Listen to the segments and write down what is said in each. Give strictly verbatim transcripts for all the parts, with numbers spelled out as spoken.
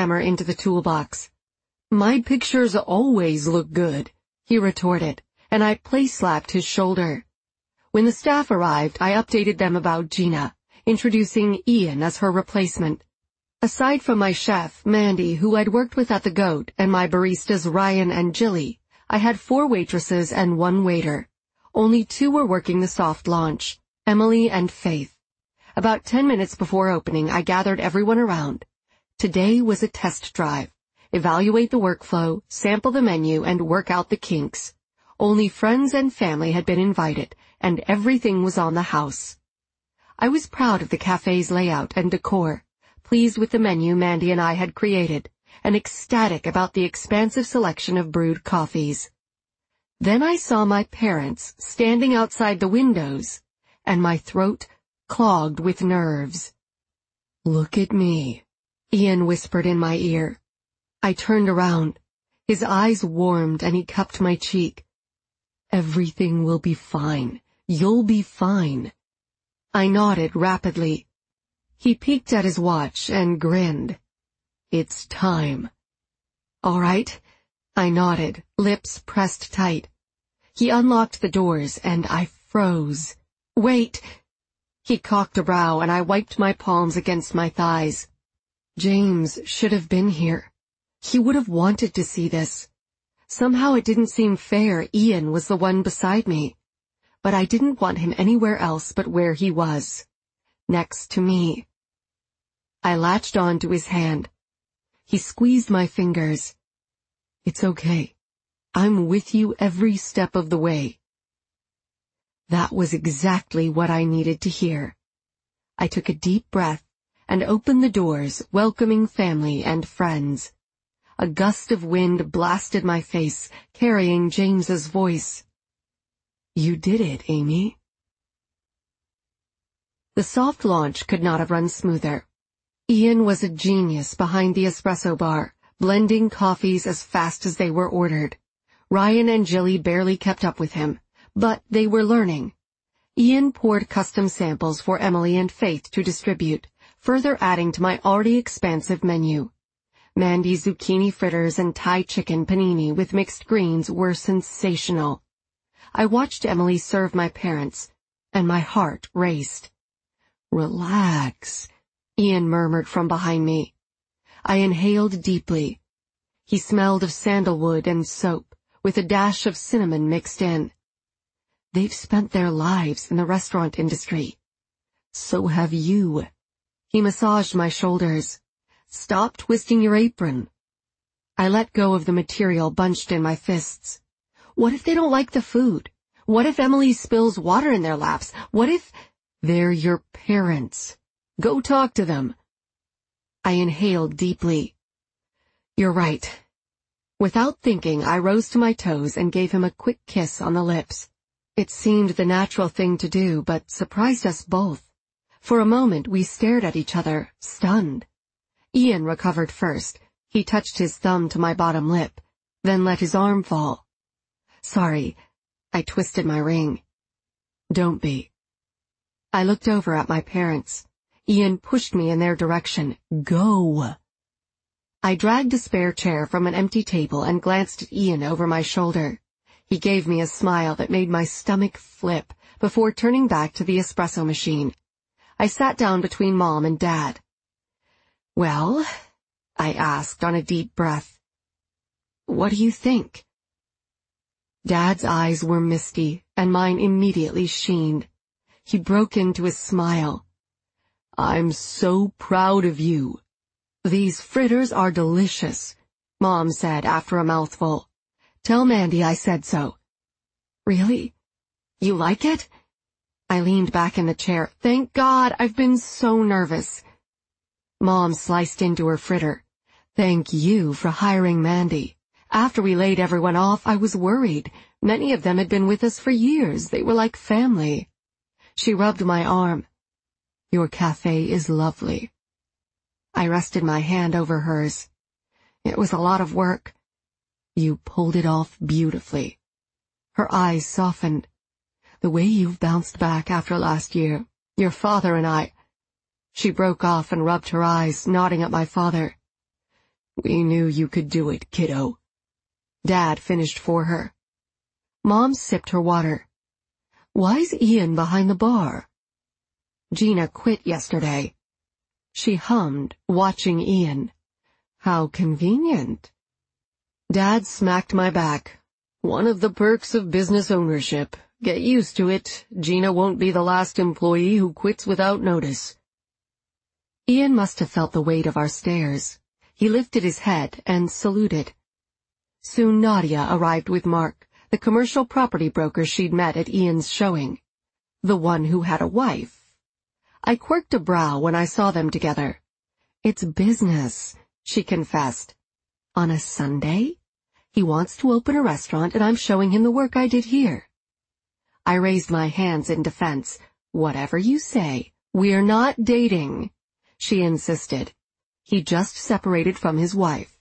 hammer into the toolbox. "My pictures always look good," he retorted, and I place-slapped his shoulder. When the staff arrived, I updated them about Gina, introducing Ian as her replacement. Aside from my chef, Mandy, who I'd worked with at the Goat, and my baristas Ryan and Jilly, I had four waitresses and one waiter. Only two were working the soft launch, Emily and Faith. About ten minutes before opening, I gathered everyone around. Today was a test drive. Evaluate the workflow, sample the menu, and work out the kinks. Only friends and family had been invited, and everything was on the house. I was proud of the cafe's layout and decor, pleased with the menu Mandy and I had created, and ecstatic about the expansive selection of brewed coffees. Then I saw my parents standing outside the windows, and my throat clogged with nerves. "Look at me," Ian whispered in my ear. I turned around. His eyes warmed and he cupped my cheek. "Everything will be fine. You'll be fine." I nodded rapidly. He peeked at his watch and grinned. "It's time." "All right." I nodded, lips pressed tight. He unlocked the doors and I froze. "Wait." He cocked a brow and I wiped my palms against my thighs. James should have been here. He would have wanted to see this. Somehow it didn't seem fair Ian was the one beside me. But I didn't want him anywhere else but where he was. Next to me. I latched on to his hand. He squeezed my fingers. "It's okay. I'm with you every step of the way." That was exactly what I needed to hear. I took a deep breath and opened the doors, welcoming family and friends. A gust of wind blasted my face, carrying James's voice. "You did it, Amy." The soft launch could not have run smoother. Ian was a genius behind the espresso bar, blending coffees as fast as they were ordered. Ryan and Jilly barely kept up with him, but they were learning. Ian poured custom samples for Emily and Faith to distribute, further adding to my already expansive menu. Mandy's zucchini fritters and Thai chicken panini with mixed greens were sensational. I watched Emily serve my parents, and my heart raced. "Relax," Ian murmured from behind me. I inhaled deeply. He smelled of sandalwood and soap, with a dash of cinnamon mixed in. They've spent their lives in the restaurant industry. So have you. He massaged my shoulders. "Stop twisting your apron." I let go of the material bunched in my fists. What if they don't like the food? What if Emily spills water in their laps? What if... They're your parents. Go talk to them. I inhaled deeply. "You're right." Without thinking, I rose to my toes and gave him a quick kiss on the lips. It seemed the natural thing to do, but surprised us both. For a moment, we stared at each other, stunned. Ian recovered first. He touched his thumb to my bottom lip, then let his arm fall. "Sorry." I twisted my ring. "Don't be." I looked over at my parents. Ian pushed me in their direction. "Go." I dragged a spare chair from an empty table and glanced at Ian over my shoulder. He gave me a smile that made my stomach flip before turning back to the espresso machine. I sat down between Mom and Dad. "Well," I asked on a deep breath, "what do you think?" Dad's eyes were misty, and mine immediately sheened. He broke into a smile. "I'm so proud of you." "These fritters are delicious," Mom said after a mouthful. "Tell Mandy I said so." "Really? You like it?" I leaned back in the chair. "Thank God, I've been so nervous." Mom sliced into her fritter. "Thank you for hiring Mandy. After we laid everyone off, I was worried. Many of them had been with us for years. They were like family." She rubbed my arm. "Your cafe is lovely." I rested my hand over hers. "It was a lot of work." "You pulled it off beautifully." Her eyes softened. "The way you've bounced back after last year, your father and I—" She broke off and rubbed her eyes, nodding at my father. We knew you could do it, kiddo. Dad finished for her. Mom sipped her water. Why's Ian behind the bar? Gina quit yesterday. She hummed, watching Ian. How convenient. Dad smacked my back. One of the perks of business ownership. Get used to it. Gina won't be the last employee who quits without notice. Ian must have felt the weight of our stares. He lifted his head and saluted. Soon Nadia arrived with Mark, the commercial property broker she'd met at Ian's showing. The one who had a wife. I quirked a brow when I saw them together. It's business, she confessed. On a Sunday? He wants to open a restaurant and I'm showing him the work I did here. I raised my hands in defense. Whatever you say, we're not dating, she insisted. He just separated from his wife.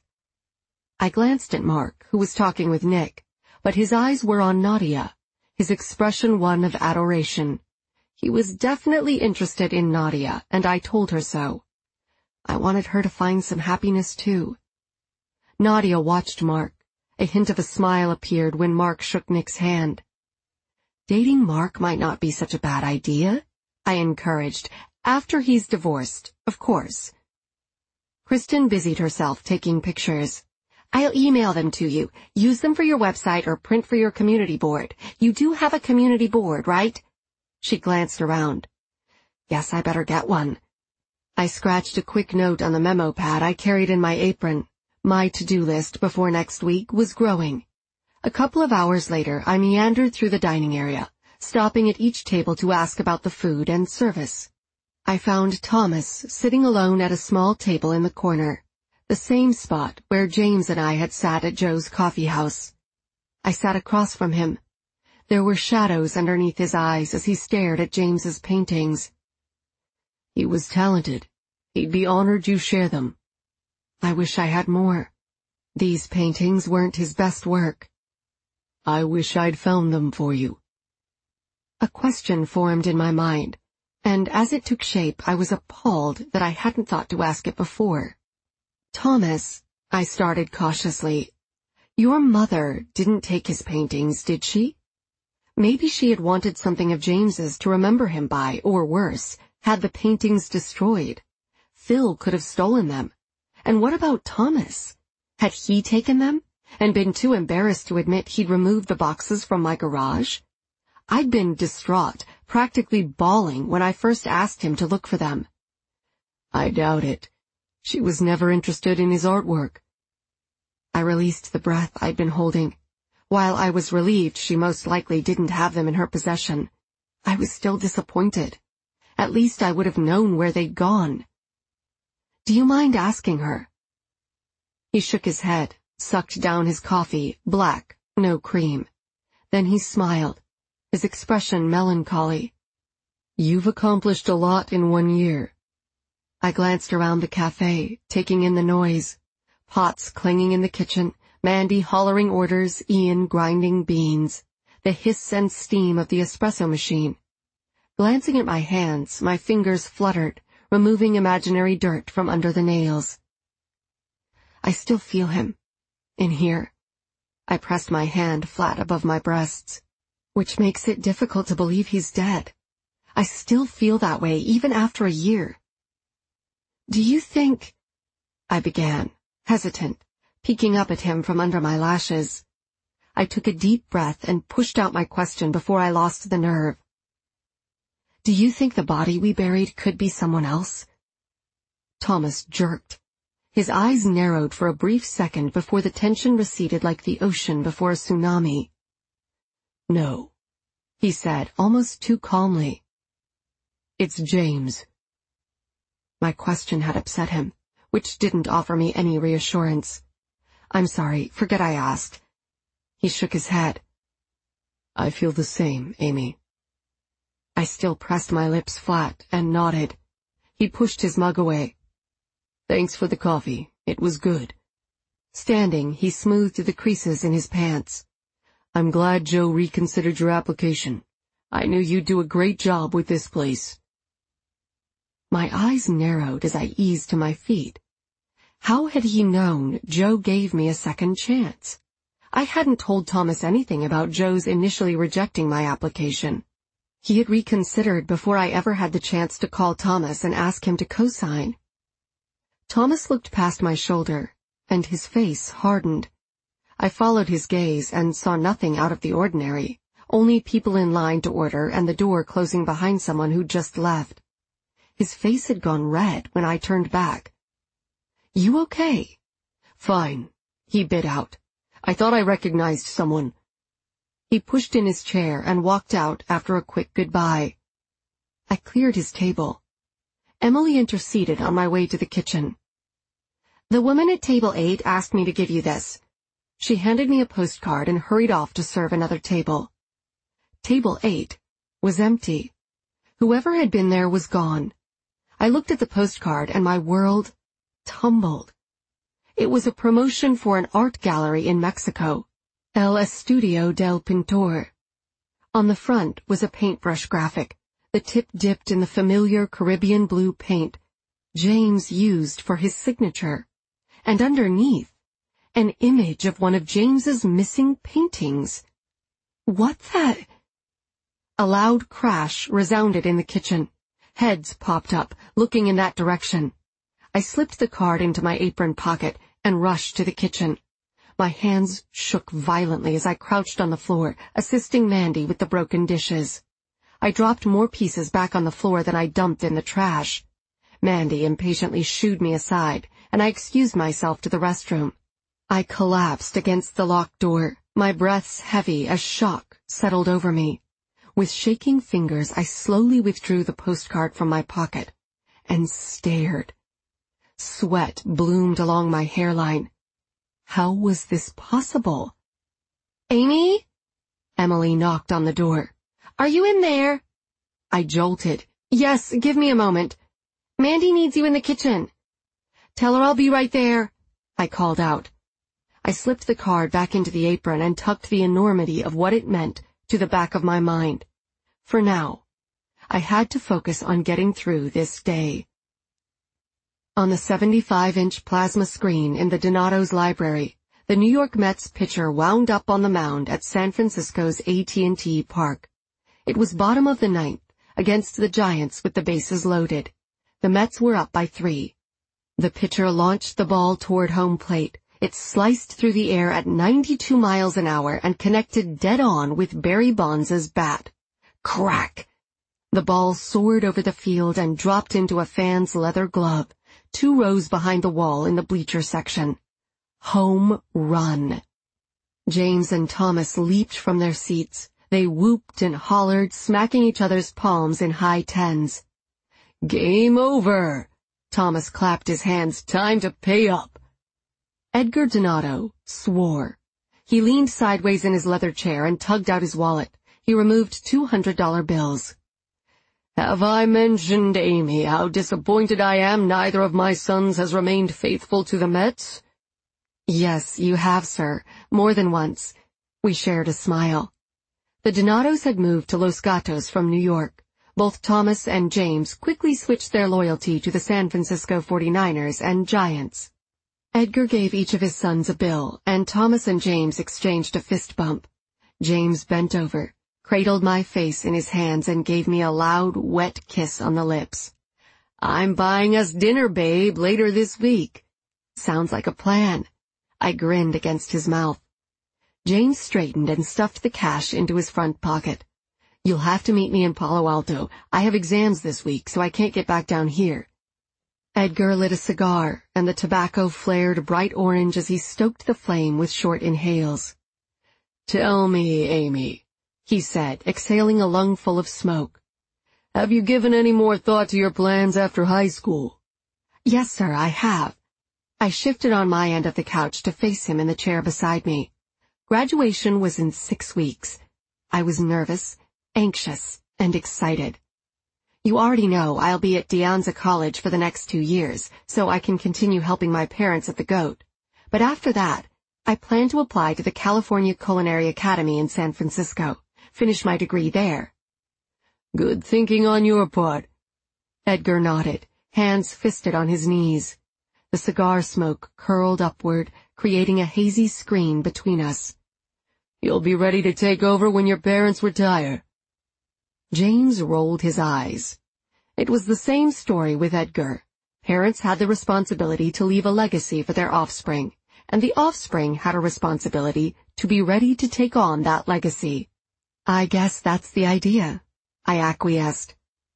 I glanced at Mark, who was talking with Nick, but his eyes were on Nadia, his expression one of adoration. He was definitely interested in Nadia, and I told her so. I wanted her to find some happiness too. Nadia watched Mark. A hint of a smile appeared when Mark shook Nick's hand. Dating Mark might not be such a bad idea, I encouraged, after he's divorced, of course. Kristen busied herself taking pictures. I'll email them to you. Use them for your website or print for your community board. You do have a community board, right? She glanced around. Guess I better get one. I scratched a quick note on the memo pad I carried in my apron. My to-do list before next week was growing. A couple of hours later, I meandered through the dining area, stopping at each table to ask about the food and service. I found Thomas sitting alone at a small table in the corner, the same spot where James and I had sat at Joe's coffee house. I sat across from him. There were shadows underneath his eyes as he stared at James's paintings. He was talented. He'd be honored you share them. I wish I had more. These paintings weren't his best work. I wish I'd found them for you. A question formed in my mind, and as it took shape I was appalled that I hadn't thought to ask it before. Thomas, I started cautiously, your mother didn't take his paintings, did she? Maybe she had wanted something of James's to remember him by, or worse, had the paintings destroyed. Phil could have stolen them. And what about Thomas? Had he taken them, and been too embarrassed to admit he'd removed the boxes from my garage? I'd been distraught, practically bawling when I first asked him to look for them. I doubt it. She was never interested in his artwork. I released the breath I'd been holding. While I was relieved she most likely didn't have them in her possession, I was still disappointed. At least I would have known where they'd gone. Do you mind asking her? He shook his head, sucked down his coffee, black, no cream. Then he smiled, his expression melancholy. You've accomplished a lot in one year. I glanced around the cafe, taking in the noise. Pots clanging in the kitchen, Mandy hollering orders, Ian grinding beans, the hiss and steam of the espresso machine. Glancing at my hands, my fingers fluttered, removing imaginary dirt from under the nails. I still feel him. In here. I pressed my hand flat above my breasts, which makes it difficult to believe he's dead. I still feel that way, even after a year. Do you think... I began, hesitant, peeking up at him from under my lashes. I took a deep breath and pushed out my question before I lost the nerve. Do you think the body we buried could be someone else? Thomas jerked. His eyes narrowed for a brief second before the tension receded like the ocean before a tsunami. No, he said, almost too calmly. It's James. My question had upset him, which didn't offer me any reassurance. I'm sorry, forget I asked. He shook his head. I feel the same, Amy. I still pressed my lips flat and nodded. He pushed his mug away. Thanks for the coffee. It was good. Standing, he smoothed the creases in his pants. I'm glad Joe reconsidered your application. I knew you'd do a great job with this place. My eyes narrowed as I eased to my feet. How had he known Joe gave me a second chance? I hadn't told Thomas anything about Joe's initially rejecting my application. He had reconsidered before I ever had the chance to call Thomas and ask him to co-sign. Thomas looked past my shoulder, and his face hardened. I followed his gaze and saw nothing out of the ordinary, only people in line to order and the door closing behind someone who'd just left. His face had gone red when I turned back. "You okay?" "Fine," he bit out. "I thought I recognized someone." He pushed in his chair and walked out after a quick goodbye. I cleared his table. Emily interceded on my way to the kitchen. "The woman at table eight asked me to give you this." She handed me a postcard and hurried off to serve another table. Table eight was empty. Whoever had been there was gone. I looked at the postcard and my world tumbled. It was a promotion for an art gallery in Mexico, El Estudio del Pintor. On the front was a paintbrush graphic, the tip dipped in the familiar Caribbean blue paint James used for his signature, and underneath, an image of one of James's missing paintings. What the... A loud crash resounded in the kitchen. Heads popped up, looking in that direction. I slipped the card into my apron pocket and rushed to the kitchen. My hands shook violently as I crouched on the floor, assisting Mandy with the broken dishes. I dropped more pieces back on the floor than I dumped in the trash. Mandy impatiently shooed me aside, and I excused myself to the restroom. I collapsed against the locked door, my breaths heavy as shock settled over me. With shaking fingers, I slowly withdrew the postcard from my pocket and stared. Sweat bloomed along my hairline. How was this possible? "Amy?" Emily knocked on the door. "Are you in there?" I jolted. "Yes, give me a moment. Mandy needs you in the kitchen." "Tell her I'll be right there," I called out. I slipped the card back into the apron and tucked the enormity of what it meant to the back of my mind. For now, I had to focus on getting through this day. On the seventy-five inch plasma screen in the Donato's library, the New York Mets pitcher wound up on the mound at San Francisco's A T and T Park. It was bottom of the ninth, against the Giants with the bases loaded. The Mets were up by three. The pitcher launched the ball toward home plate. It sliced through the air at ninety-two miles an hour and connected dead-on with Barry Bonds' bat. Crack! The ball soared over the field and dropped into a fan's leather glove, two rows behind the wall in the bleacher section. Home run. James and Thomas leaped from their seats. They whooped and hollered, smacking each other's palms in high tens. "Game over!" Thomas clapped his hands. "Time to pay up." Edgar Donato swore. He leaned sideways in his leather chair and tugged out his wallet. He removed two hundred dollar bills. "Have I mentioned, Amy, how disappointed I am neither of my sons has remained faithful to the Mets?" "Yes, you have, sir. More than once." We shared a smile. The Donatos had moved to Los Gatos from New York. Both Thomas and James quickly switched their loyalty to the San Francisco forty-niners and Giants. Edgar gave each of his sons a bill, and Thomas and James exchanged a fist bump. James bent over, cradled my face in his hands, and gave me a loud, wet kiss on the lips. "I'm buying us dinner, babe, later this week." "Sounds like a plan." I grinned against his mouth. James straightened and stuffed the cash into his front pocket. "You'll have to meet me in Palo Alto. I have exams this week, so I can't get back down here." Edgar lit a cigar, and the tobacco flared bright orange as he stoked the flame with short inhales. "Tell me, Amy," he said, exhaling a lungful of smoke. "Have you given any more thought to your plans after high school?" "Yes, sir, I have." I shifted on my end of the couch to face him in the chair beside me. Graduation was in six weeks. I was nervous, anxious, and excited. You already know I'll be at De Anza College for the next two years, so I can continue helping my parents at the Goat. But after that, I plan to apply to the California Culinary Academy in San Francisco, finish my degree there. "Good thinking on your part." Edgar nodded, hands fisted on his knees. The cigar smoke curled upward, creating a hazy screen between us. You'll be ready to take over when your parents retire. James rolled his eyes. It was the same story with Edgar. Parents had the responsibility to leave a legacy for their offspring, and the offspring had a responsibility to be ready to take on that legacy. I guess that's the idea, I acquiesced.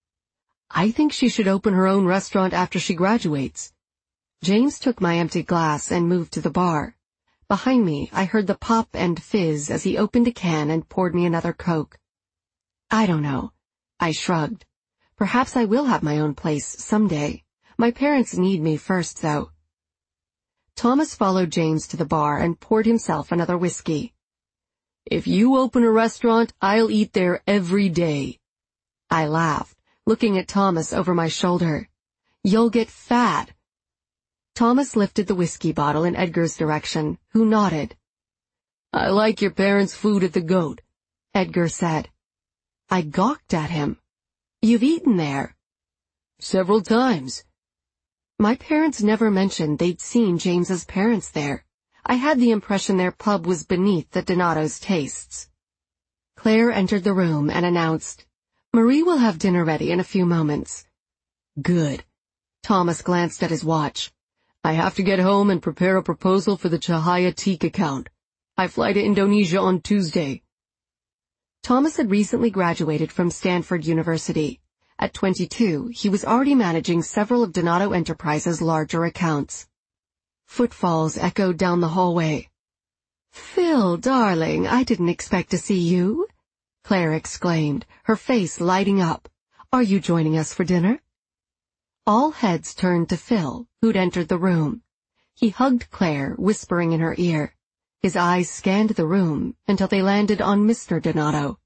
I think she should open her own restaurant after she graduates. James took my empty glass and moved to the bar. Behind me, I heard the pop and fizz as he opened a can and poured me another Coke. I don't know. I shrugged. Perhaps I will have my own place someday. My parents need me first, though. Thomas followed James to the bar and poured himself another whiskey. If you open a restaurant, I'll eat there every day. I laughed, looking at Thomas over my shoulder. You'll get fat. Thomas lifted the whiskey bottle in Edgar's direction, who nodded. I like your parents' food at the Goat, Edgar said. I gawked at him. You've eaten there? Several times. My parents never mentioned they'd seen James's parents there. I had the impression their pub was beneath the Donato's tastes. Claire entered the room and announced, Marie will have dinner ready in a few moments. Good. Thomas glanced at his watch. I have to get home and prepare a proposal for the Cahaya Teak account. I fly to Indonesia on Tuesday. Thomas had recently graduated from Stanford University. At twenty-two, he was already managing several of Donato Enterprises' larger accounts. Footfalls echoed down the hallway. Phil, darling, I didn't expect to see you, Claire exclaimed, her face lighting up. Are you joining us for dinner? All heads turned to Phil, who'd entered the room. He hugged Claire, whispering in her ear. His eyes scanned the room until they landed on Mister Donato.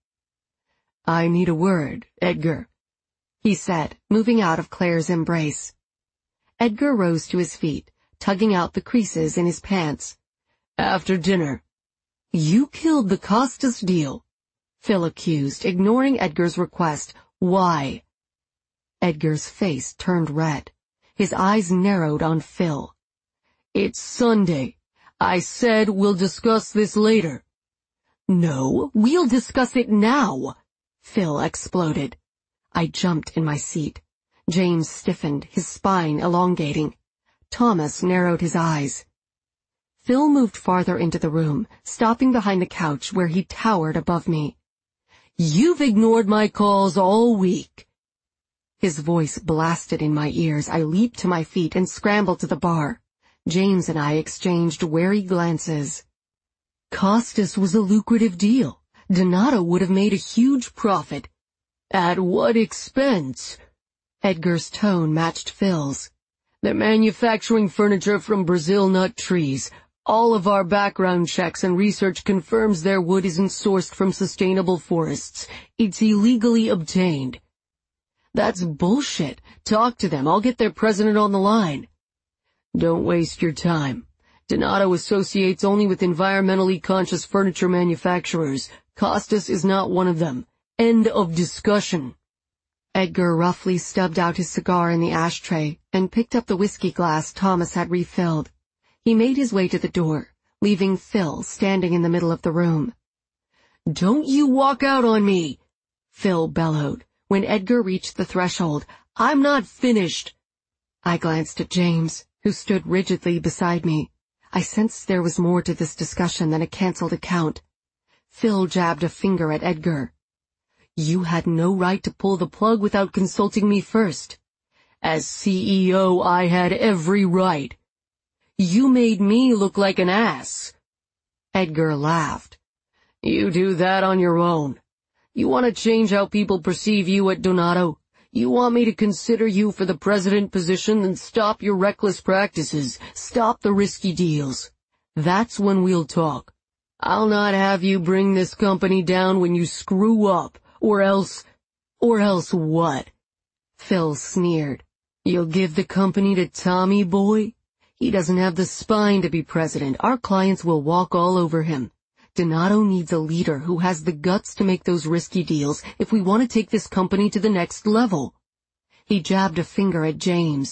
I need a word, Edgar, he said, moving out of Claire's embrace. Edgar rose to his feet, tugging out the creases in his pants. After dinner. You killed the Costas deal, Phil accused, ignoring Edgar's request. Why? Edgar's face turned red. His eyes narrowed on Phil. It's Sunday. I said we'll discuss this later. No, we'll discuss it now, Phil exploded. I jumped in my seat. James stiffened, his spine elongating. Thomas narrowed his eyes. Phil moved farther into the room, stopping behind the couch where he towered above me. You've ignored my calls all week. His voice blasted in my ears. I leaped to my feet and scrambled to the bar. James and I exchanged wary glances. Costas was a lucrative deal. Donato would have made a huge profit. At what expense? Edgar's tone matched Phil's. They're manufacturing furniture from Brazil nut trees. All of our background checks and research confirms their wood isn't sourced from sustainable forests. It's illegally obtained. That's bullshit. Talk to them. I'll get their president on the line. Don't waste your time. Donato associates only with environmentally conscious furniture manufacturers. Costas is not one of them. End of discussion. Edgar roughly stubbed out his cigar in the ashtray and picked up the whiskey glass Thomas had refilled. He made his way to the door, leaving Phil standing in the middle of the room. Don't you walk out on me, Phil bellowed. When Edgar reached the threshold, I'm not finished. I glanced at James, who stood rigidly beside me. I sensed there was more to this discussion than a cancelled account. Phil jabbed a finger at Edgar. You had no right to pull the plug without consulting me first. As C E O, I had every right. You made me look like an ass. Edgar laughed. You do that on your own. You want to change how people perceive you at Donato? You want me to consider you for the president position? Then stop your reckless practices. Stop the risky deals. That's when we'll talk. I'll not have you bring this company down when you screw up, or else... Or else what? Phil sneered. You'll give the company to Tommy Boy? He doesn't have the spine to be president. Our clients will walk all over him. Donato needs a leader who has the guts to make those risky deals if we want to take this company to the next level. He jabbed a finger at James.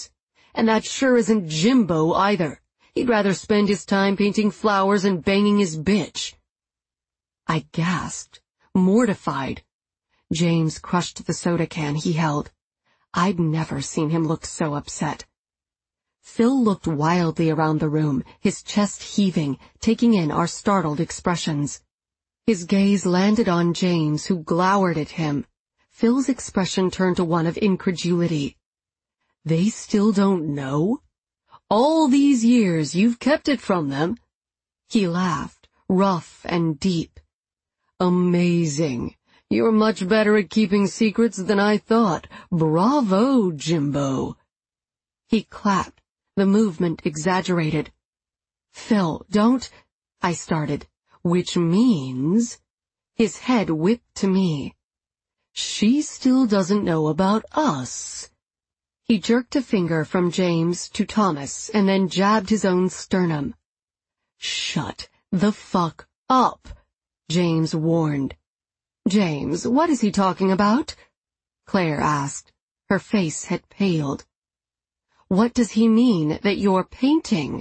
And that sure isn't Jimbo either. He'd rather spend his time painting flowers and banging his bitch. I gasped, mortified. James crushed the soda can he held. I'd never seen him look so upset. Phil looked wildly around the room, his chest heaving, taking in our startled expressions. His gaze landed on James, who glowered at him. Phil's expression turned to one of incredulity. They still don't know? All these years you've kept it from them? He laughed, rough and deep. Amazing. You're much better at keeping secrets than I thought. Bravo, Jimbo. He clapped, the movement exaggerated. Phil, don't, I started. Which means... His head whipped to me. She still doesn't know about us. He jerked a finger from James to Thomas and then jabbed his own sternum. Shut the fuck up, James warned. James, what is he talking about? Claire asked. Her face had paled. What does he mean that you're painting?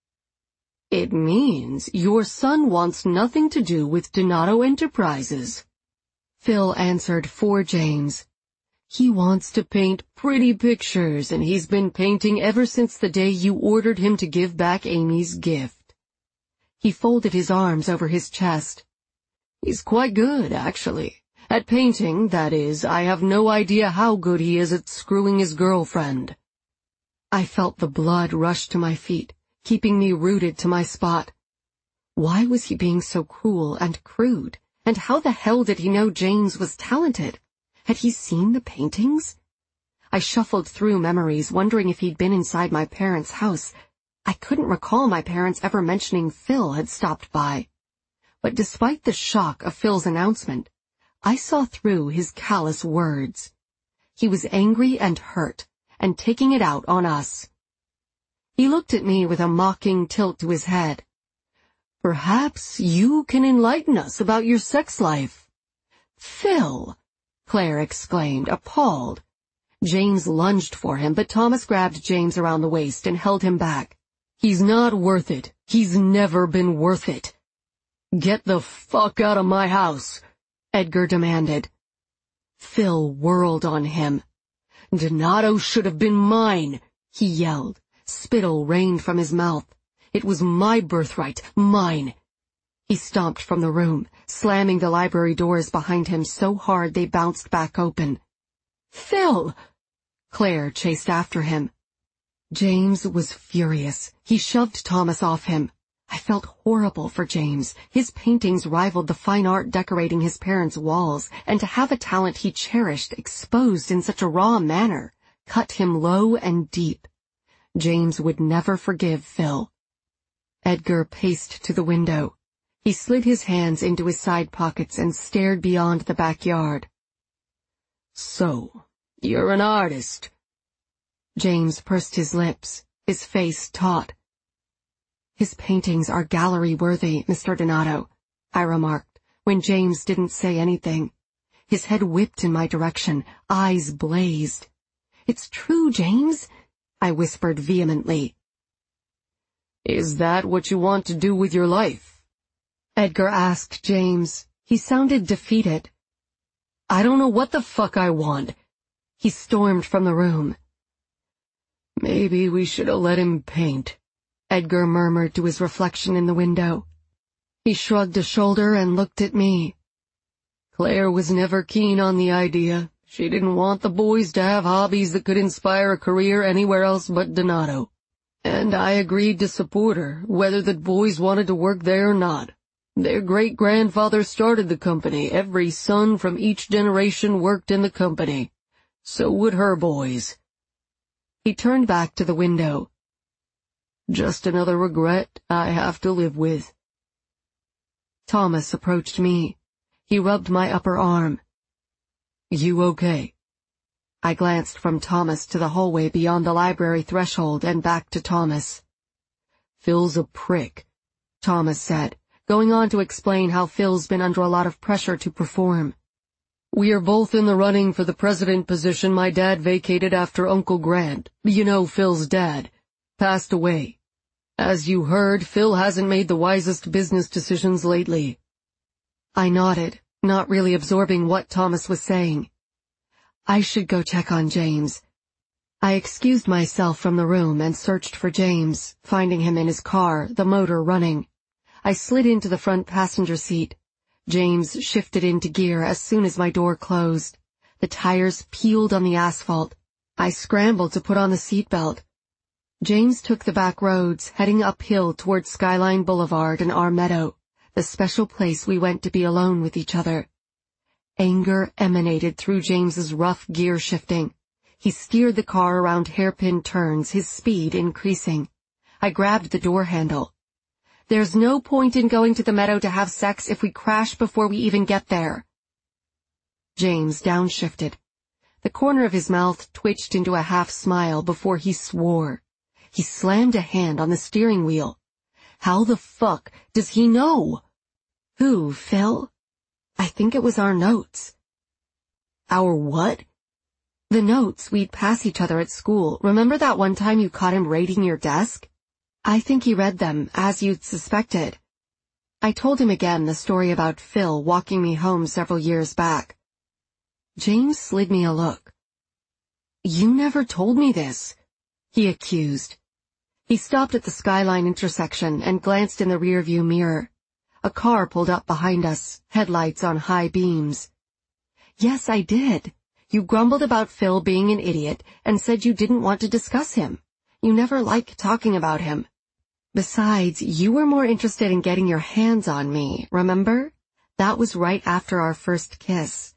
It means your son wants nothing to do with Donato Enterprises. Phil answered for James. He wants to paint pretty pictures, and he's been painting ever since the day you ordered him to give back Amy's gift. He folded his arms over his chest. He's quite good, actually. At painting, that is. I have no idea how good he is at screwing his girlfriend. I felt the blood rush to my feet, keeping me rooted to my spot. Why was he being so cruel and crude? And how the hell did he know James was talented? Had he seen the paintings? I shuffled through memories, wondering if he'd been inside my parents' house. I couldn't recall my parents ever mentioning Phil had stopped by. But despite the shock of Phil's announcement, I saw through his callous words. He was angry and hurt, and taking it out on us. He looked at me with a mocking tilt to his head. Perhaps you can enlighten us about your sex life. Phil! Claire exclaimed, appalled. James lunged for him, but Thomas grabbed James around the waist and held him back. He's not worth it. He's never been worth it. Get the fuck out of my house, Edgar demanded. Phil whirled on him. Donato should have been mine, he yelled. Spittle rained from his mouth. It was my birthright, mine. He stomped from the room, slamming the library doors behind him so hard they bounced back open. Phil! Claire chased after him. James was furious. He shoved Thomas off him. I felt horrible for James. His paintings rivaled the fine art decorating his parents' walls, and to have a talent he cherished exposed in such a raw manner cut him low and deep. James would never forgive Phil. Edgar paced to the window. He slid his hands into his side pockets and stared beyond the backyard. So, you're an artist. James pursed his lips, his face taut. His paintings are gallery-worthy, Mister Donato, I remarked, when James didn't say anything. His head whipped in my direction, eyes blazed. It's true, James, I whispered vehemently. Is that what you want to do with your life? Edgar asked James. He sounded defeated. I don't know what the fuck I want. He stormed from the room. Maybe we should have let him paint, Edgar murmured to his reflection in the window. He shrugged a shoulder and looked at me. Claire was never keen on the idea. She didn't want the boys to have hobbies that could inspire a career anywhere else but Donato. And I agreed to support her, whether the boys wanted to work there or not. Their great-grandfather started the company. Every son from each generation worked in the company. So would her boys. He turned back to the window. Just another regret I have to live with. Thomas approached me. He rubbed my upper arm. You okay? I glanced from Thomas to the hallway beyond the library threshold and back to Thomas. Phil's a prick, Thomas said, going on to explain how Phil's been under a lot of pressure to perform. We are both in the running for the president position my dad vacated after Uncle Grant, you know Phil's dad, passed away. As you heard, Phil hasn't made the wisest business decisions lately." I nodded, not really absorbing what Thomas was saying. I should go check on James. I excused myself from the room and searched for James, finding him in his car, the motor running. I slid into the front passenger seat. James shifted into gear as soon as my door closed. The tires peeled on the asphalt. I scrambled to put on the seatbelt. James took the back roads, heading uphill toward Skyline Boulevard and our meadow, the special place we went to be alone with each other. Anger emanated through James's rough gear shifting. He steered the car around hairpin turns, his speed increasing. I grabbed the door handle. "There's no point in going to the meadow to have sex if we crash before we even get there." James downshifted. The corner of his mouth twitched into a half smile before he swore. He slammed a hand on the steering wheel. How the fuck does he know? Who, Phil? I think it was our notes. Our what? The notes we'd pass each other at school. Remember that one time you caught him raiding your desk? I think he read them, as you'd suspected. I told him again the story about Phil walking me home several years back. James slid me a look. "You never told me this," he accused. He stopped at the Skyline intersection and glanced in the rearview mirror. A car pulled up behind us, headlights on high beams. "Yes, I did. You grumbled about Phil being an idiot and said you didn't want to discuss him. You never liked talking about him. Besides, you were more interested in getting your hands on me, remember? That was right after our first kiss."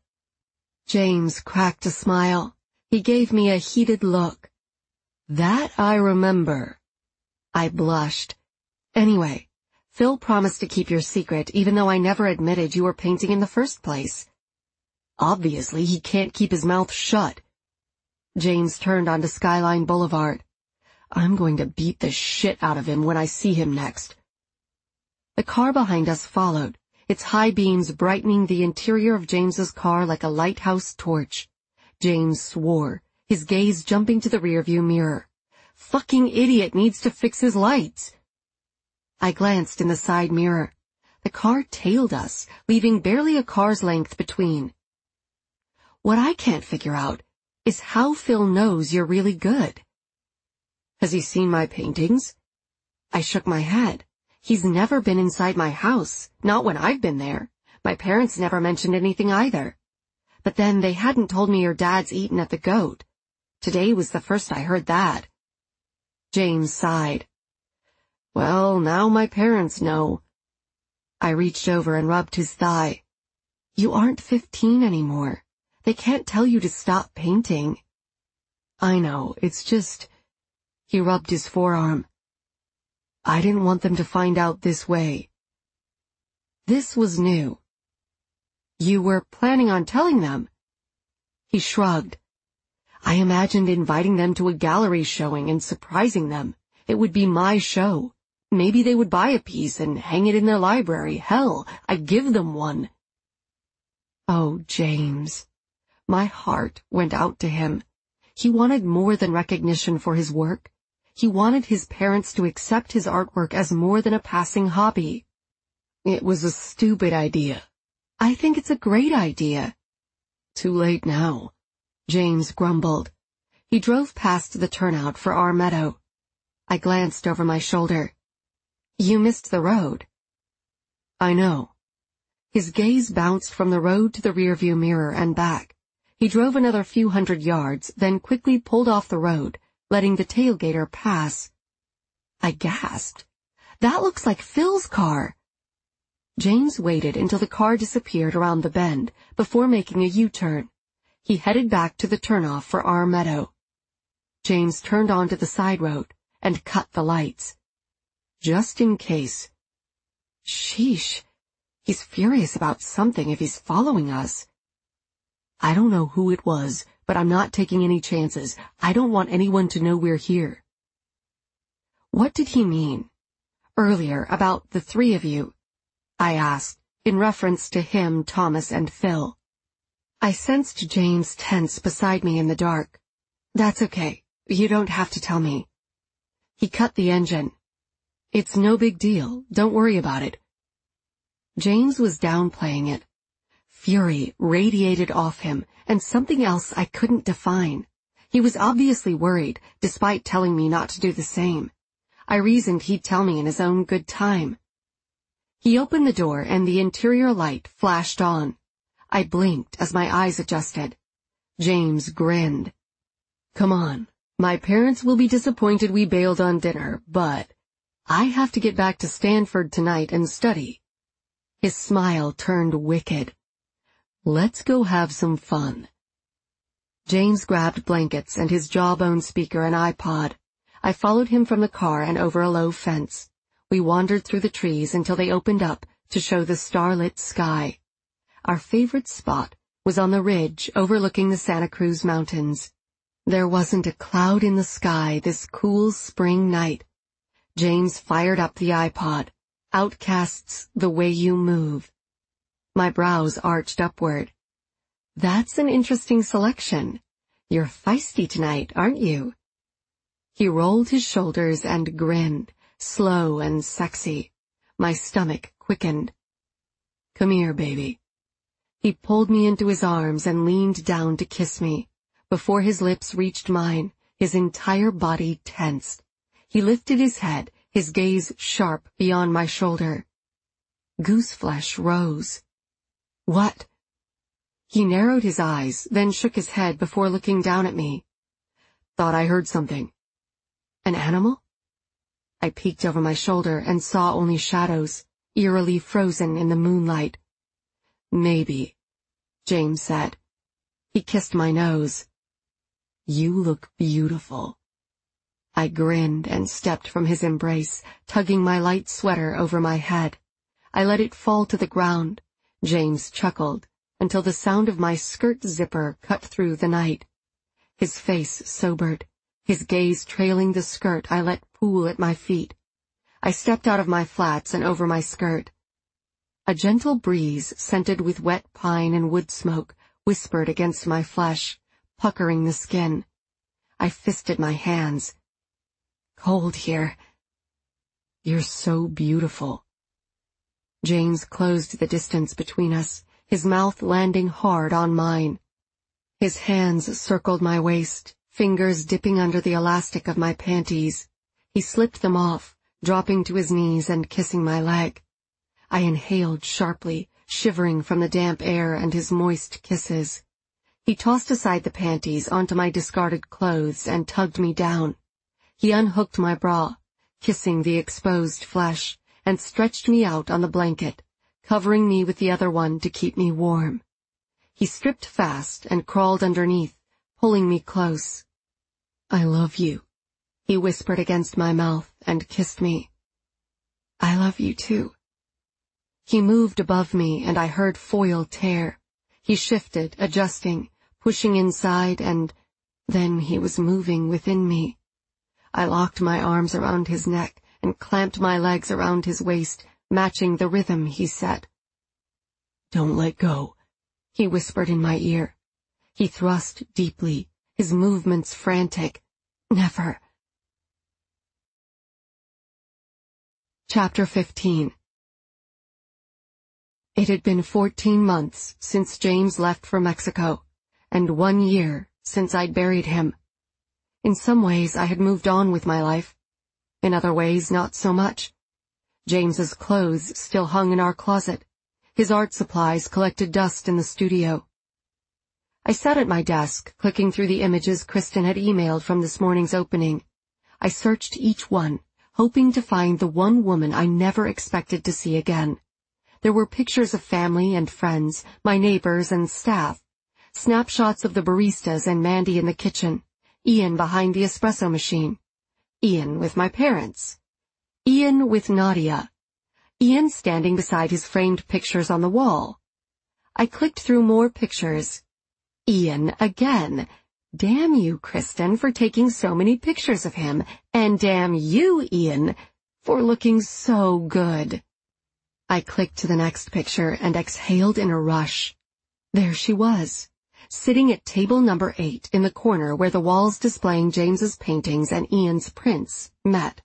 James cracked a smile. He gave me a heated look. "That I remember." I blushed. "Anyway, Phil promised to keep your secret even though I never admitted you were painting in the first place." "Obviously, he can't keep his mouth shut." James turned onto Skyline Boulevard. "I'm going to beat the shit out of him when I see him next." The car behind us followed, its high beams brightening the interior of James's car like a lighthouse torch. James swore, his gaze jumping to the rearview mirror. "Fucking idiot needs to fix his lights." I glanced in the side mirror. The car tailed us, leaving barely a car's length between. "What I can't figure out is how Phil knows you're really good." "Has he seen my paintings?" I shook my head. "He's never been inside my house, not when I've been there. My parents never mentioned anything either. But then they hadn't told me your dad's eaten at the Goat. Today was the first I heard that." James sighed. "Well, now my parents know." I reached over and rubbed his thigh. "You aren't fifteen anymore. They can't tell you to stop painting." "I know, it's just..." He rubbed his forearm. "I didn't want them to find out this way." This was new. "You were planning on telling them?" He shrugged. "I imagined inviting them to a gallery showing and surprising them. It would be my show. Maybe they would buy a piece and hang it in their library. Hell, I'd give them one." Oh, James. My heart went out to him. He wanted more than recognition for his work. He wanted his parents to accept his artwork as more than a passing hobby. "It was a stupid idea." "I think it's a great idea." "Too late now," James grumbled. He drove past the turnout for our meadow. I glanced over my shoulder. "You missed the road." "I know." His gaze bounced from the road to the rearview mirror and back. He drove another few hundred yards, then quickly pulled off the road, letting the tailgater pass. I gasped. "That looks like Phil's car." James waited until the car disappeared around the bend before making a U-turn. He headed back to the turnoff for our meadow. James turned onto the side road and cut the lights. Just in case. Sheesh. He's furious about something if he's following us. I don't know who it was, but I'm not taking any chances. I don't want anyone to know we're here. What did he mean? Earlier, about the three of you, I asked, in reference to him, Thomas, and Phil. I sensed James tense beside me in the dark. That's okay. You don't have to tell me. He cut the engine. It's no big deal. Don't worry about it. James was downplaying it. Fury radiated off him, and something else I couldn't define. He was obviously worried, despite telling me not to do the same. I reasoned he'd tell me in his own good time. He opened the door and the interior light flashed on. I blinked as my eyes adjusted. James grinned. Come on, my parents will be disappointed we bailed on dinner, but I have to get back to Stanford tonight and study. His smile turned wicked. Let's go have some fun. James grabbed blankets and his jawbone speaker and iPod. I followed him from the car and over a low fence. We wandered through the trees until they opened up to show the starlit sky. Our favorite spot was on the ridge overlooking the Santa Cruz Mountains. There wasn't a cloud in the sky this cool spring night. James fired up the iPod. Outcasts, The Way You Move. My brows arched upward. That's an interesting selection. You're feisty tonight, aren't you? He rolled his shoulders and grinned, slow and sexy. My stomach quickened. Come here, baby. He pulled me into his arms and leaned down to kiss me. Before his lips reached mine, his entire body tensed. He lifted his head, his gaze sharp beyond my shoulder. Gooseflesh rose. What? He narrowed his eyes, then shook his head before looking down at me. Thought I heard something. An animal? I peeked over my shoulder and saw only shadows, eerily frozen in the moonlight. Maybe, James said. He kissed my nose. You look beautiful. I grinned and stepped from his embrace, tugging my light sweater over my head. I let it fall to the ground. James chuckled until the sound of my skirt zipper cut through the night. His face sobered, his gaze trailing the skirt I let pool at my feet. I stepped out of my flats and over my skirt. A gentle breeze scented with wet pine and wood smoke whispered against my flesh, puckering the skin. I fisted my hands. Cold here. You're so beautiful. James closed the distance between us, his mouth landing hard on mine. His hands circled my waist, fingers dipping under the elastic of my panties. He slipped them off, dropping to his knees and kissing my leg. I inhaled sharply, shivering from the damp air and his moist kisses. He tossed aside the panties onto my discarded clothes and tugged me down. He unhooked my bra, kissing the exposed flesh, and stretched me out on the blanket, covering me with the other one to keep me warm. He stripped fast and crawled underneath, pulling me close. I love you, he whispered against my mouth and kissed me. I love you too. He moved above me and I heard foil tear. He shifted, adjusting, pushing inside, and then he was moving within me. I locked my arms around his neck and clamped my legs around his waist, matching the rhythm he set. Don't let go, he whispered in my ear. He thrust deeply, his movements frantic. Never. Chapter fifteen. It had been fourteen months since James left for Mexico, and one year since I'd buried him. In some ways I had moved on with my life. In other ways, not so much. James's clothes still hung in our closet. His art supplies collected dust in the studio. I sat at my desk, clicking through the images Kristen had emailed from this morning's opening. I searched each one, hoping to find the one woman I never expected to see again. There were pictures of family and friends, my neighbors and staff, snapshots of the baristas and Mandy in the kitchen, Ian behind the espresso machine, Ian with my parents, Ian with Nadia, Ian standing beside his framed pictures on the wall. I clicked through more pictures. Ian again. Damn you, Kristen, for taking so many pictures of him, and damn you, Ian, for looking so good. I clicked to the next picture and exhaled in a rush. There she was, sitting at table number eight in the corner where the walls displaying James's paintings and Ian's prints met.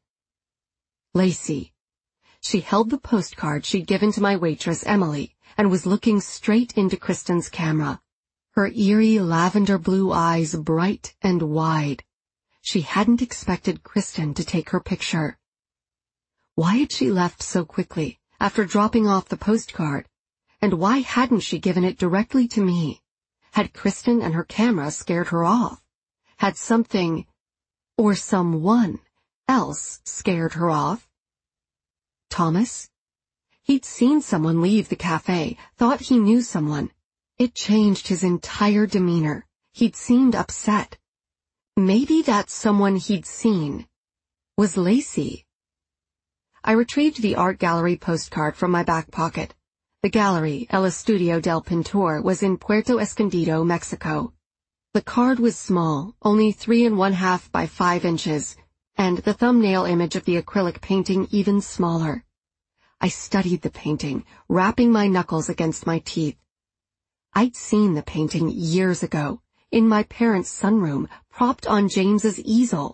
Lacey. She held the postcard she'd given to my waitress, Emily, and was looking straight into Kristen's camera. Her eerie lavender blue eyes bright and wide. She hadn't expected Kristen to take her picture. Why had she left so quickly after dropping off the postcard? And why hadn't she given it directly to me? Had Kristen and her camera scared her off? Had something, or someone, else scared her off? Thomas? He'd seen someone leave the cafe, thought he knew someone. It changed his entire demeanor. He'd seemed upset. Maybe that someone he'd seen was Lacey. I retrieved the art gallery postcard from my back pocket. The gallery, El Estudio del Pintor, was in Puerto Escondido, Mexico. The card was small, only three and one half by five inches, and the thumbnail image of the acrylic painting even smaller. I studied the painting, rapping my knuckles against my teeth. I'd seen the painting years ago, in my parents' sunroom, propped on James's easel.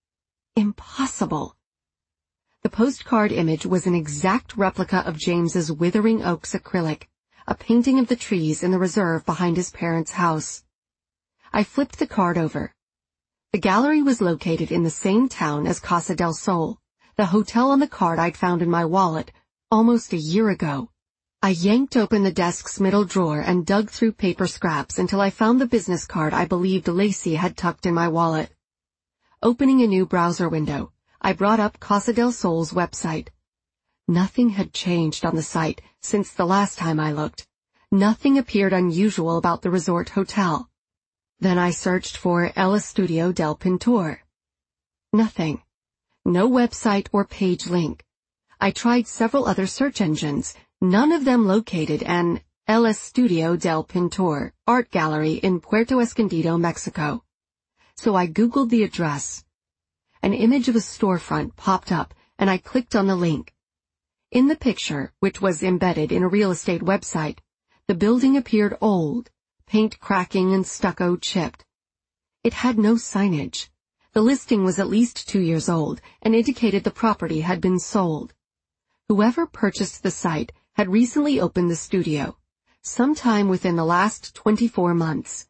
Impossible. The postcard image was an exact replica of James's Withering Oaks acrylic, a painting of the trees in the reserve behind his parents' house. I flipped the card over. The gallery was located in the same town as Casa del Sol, the hotel on the card I'd found in my wallet almost a year ago. I yanked open the desk's middle drawer and dug through paper scraps until I found the business card I believed Lacey had tucked in my wallet. Opening a new browser window, I brought up Casa del Sol's website. Nothing had changed on the site since the last time I looked. Nothing appeared unusual about the resort hotel. Then I searched for El Estudio del Pintor. Nothing. No website or page link. I tried several other search engines. None of them located an El Estudio del Pintor art gallery in Puerto Escondido, Mexico. So I Googled the address. An image of a storefront popped up, and I clicked on the link. In the picture, which was embedded in a real estate website, the building appeared old, paint cracking and stucco chipped. It had no signage. The listing was at least two years old and indicated the property had been sold. Whoever purchased the site had recently opened the studio, sometime within the last twenty-four months.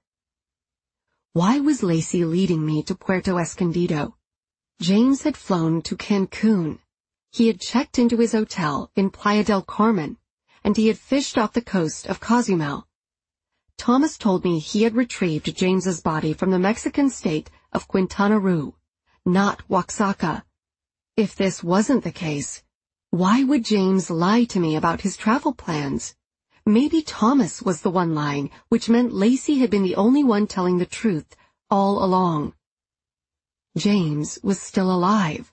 Why was Lacey leading me to Puerto Escondido? James had flown to Cancun. He had checked into his hotel in Playa del Carmen, and he had fished off the coast of Cozumel. Thomas told me he had retrieved James's body from the Mexican state of Quintana Roo, not Oaxaca. If this wasn't the case, why would James lie to me about his travel plans? Maybe Thomas was the one lying, which meant Lacey had been the only one telling the truth all along. James was still alive.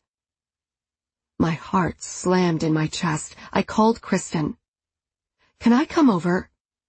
My heart slammed in my chest. I called Kristen. "Can I come over?"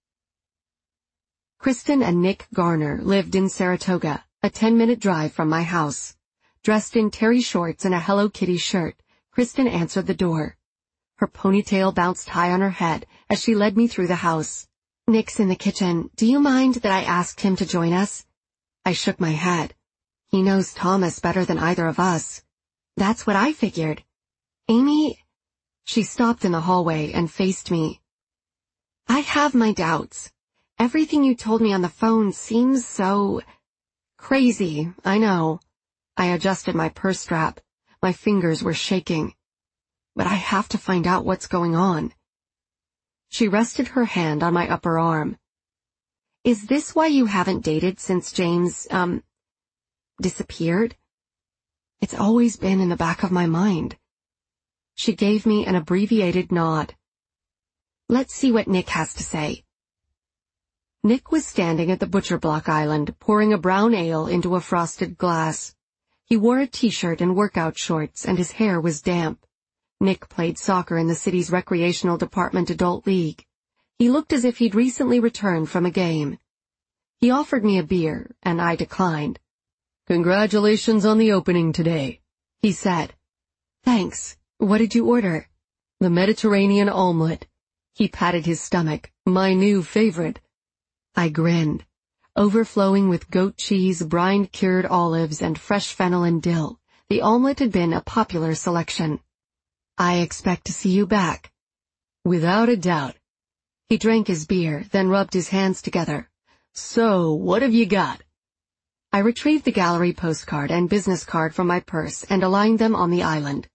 Kristen and Nick Garner lived in Saratoga, a ten-minute drive from my house. Dressed in terry shorts and a Hello Kitty shirt, Kristen answered the door. Her ponytail bounced high on her head as she led me through the house. "Nick's in the kitchen. Do you mind that I asked him to join us?" I shook my head. He knows Thomas better than either of us. That's what I figured. Amy... She stopped in the hallway and faced me. "I have my doubts. Everything you told me on the phone seems so... crazy, I know." I adjusted my purse strap. My fingers were shaking. "But I have to find out what's going on." She rested her hand on my upper arm. "Is this why you haven't dated since James, um, disappeared?" "It's always been in the back of my mind." She gave me an abbreviated nod. "Let's see what Nick has to say." Nick was standing at the butcher block island, pouring a brown ale into a frosted glass. He wore a t-shirt and workout shorts, and his hair was damp. Nick played soccer in the city's recreational department adult league. He looked as if he'd recently returned from a game. He offered me a beer, and I declined. "Congratulations on the opening today," he said. "Thanks. What did you order?" "The Mediterranean omelet." He patted his stomach. "My new favorite." I grinned. Overflowing with goat cheese, brined cured olives, and fresh fennel and dill, the omelette had been a popular selection. "I expect to see you back." "Without a doubt." He drank his beer, then rubbed his hands together. "So, what have you got?" I retrieved the gallery postcard and business card from my purse and aligned them on the island.